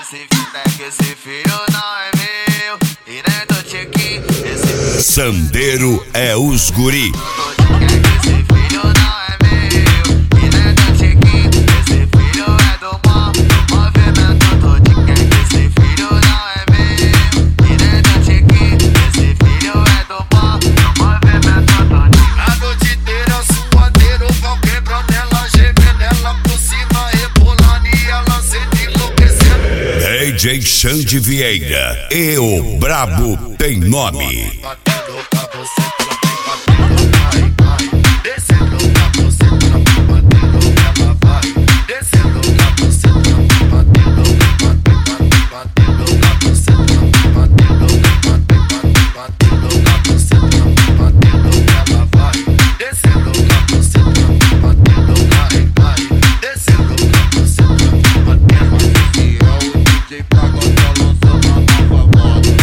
que esse filho não é meu e nem do Tiquinho. Sandeiro é os guri. Esse filho não é meu e nem do Tiquinho. Esse filho é do mal, do movimento todinho. Esse filho não é meu e nem do Tiquinho. Esse filho é do mal, do movimento todinho. A noite inteira suadeiro, o pau quebrando, ela gemendo, ela por cima rebolando e ela sente enlouquecendo. DJ Xande Vieira e o Brabo tem nome. Batendo pra você, batendo, vai, vai. Descendo pra você, batendo, ela vai. Descendo pra você, batendo, batendo pra você, batendo, batendo pra você, batendo, ela vai. Descendo pra você, batendo, vai, vai. Descendo pra você, batendo. E é o DJ Pagodão lançando uma nova moda.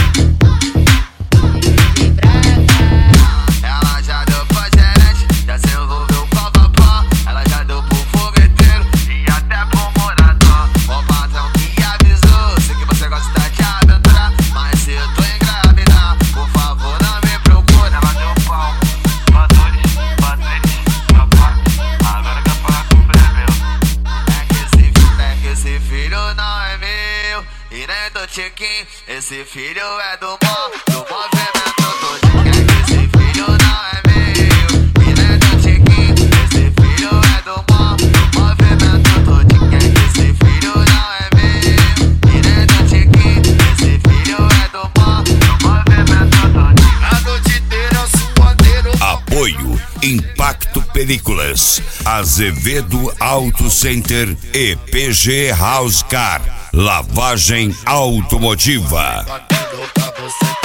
Ela já deu pra gerente, já se envolveu com a vapor. Ela já deu pro fogueteiro e até pro morador. O patrão que avisou, sei que você gosta de aventura, mas se eu tô engravidar, por favor não me procure. Ela deu pau, batores, papai, agora quer falar com o meu. É que esse filho não é meu e nem do Tiquinho. Esse filho é do mal, do movimento todinho. Esse filho não é meu e nem do Tiquinho. Esse filho é do mal, do movimento todinho. Esse filho não é meu e nem do Tiquinho. Esse filho é do mal, do movimento todinho. A noite inteira suadeiro. Apoio Impacto Películas, Azevedo Auto Center e PG House Car, lavagem automotiva. Batendo pra você,